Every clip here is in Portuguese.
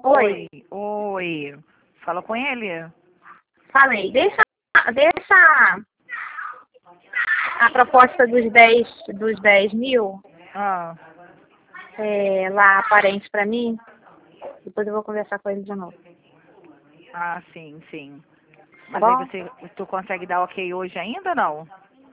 Oi. Oi. Fala com ele. Falei. Deixa a proposta dos 10 mil Ah, lá aparente pra mim. Depois eu vou conversar com ele de novo. sim, sim. Tá Mas aí bom? tu consegue dar ok hoje ainda ou não?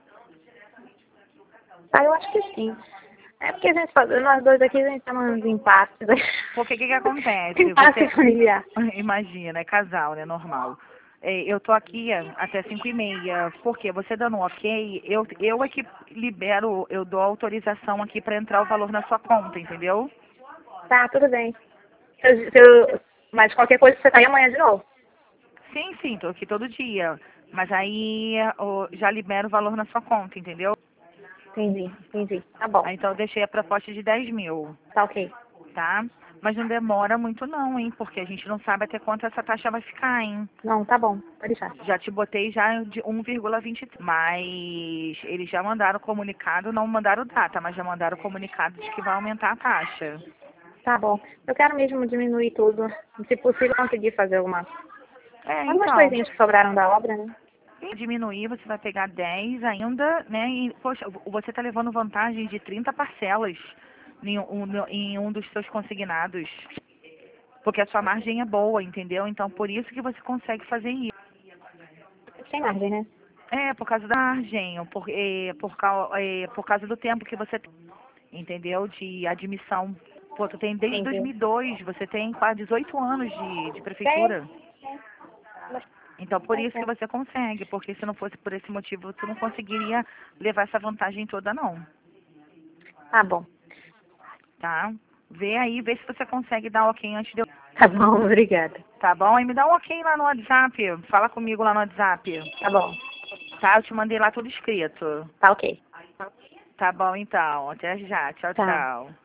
Eu acho que sim. É porque a gente nós dois aqui a gente tá nos empates. Porque o que acontece? Impasse familiar. Imagina, é casal, né? Normal. Eu tô aqui até 5h30. Porque você dando um ok, eu é que libero, eu dou autorização aqui pra entrar o valor na sua conta, entendeu? Tá, tudo bem. Mas qualquer coisa você tá aí amanhã de novo. Sim, sim, tô aqui todo dia. Mas aí já libero o valor na sua conta, entendeu? Entendi. Tá bom. Aí então eu deixei a proposta de 10 mil, Tá ok. tá? Mas não demora muito não, hein? Porque a gente não sabe até quanto essa taxa vai ficar, hein? Não, tá bom. Pode deixar. Já te botei já de 1,20, mas eles já mandaram comunicado, não mandaram data, mas já mandaram comunicado de que vai aumentar a taxa. Tá bom. Eu quero mesmo diminuir tudo. Se possível, conseguir fazer algumas Então, coisinhas que sobraram da obra, né? se diminuir, você vai pegar 10 ainda, né? E, poxa, você tá levando vantagem de 30 parcelas em um dos seus consignados. Porque a sua margem é boa, entendeu? Então, por isso que você consegue fazer isso. Sem margem, né? Por causa da margem, por causa do tempo que você tem, entendeu? De admissão. Pô, tu tem desde Entendi. 2002, você tem quase 18 anos de Tem. prefeitura. Então, por isso que você consegue, porque se não fosse por esse motivo, tu não conseguiria levar essa vantagem toda, não, Tá bom. tá? Vê aí, vê se você consegue dar ok antes de eu... Tá bom, obrigada. Tá bom? Aí me dá um ok lá no WhatsApp, fala comigo lá no WhatsApp, Tá bom. tá? Eu te mandei lá tudo escrito. Tá ok. Tá bom, então. Até já. Tchau, Tá. tchau.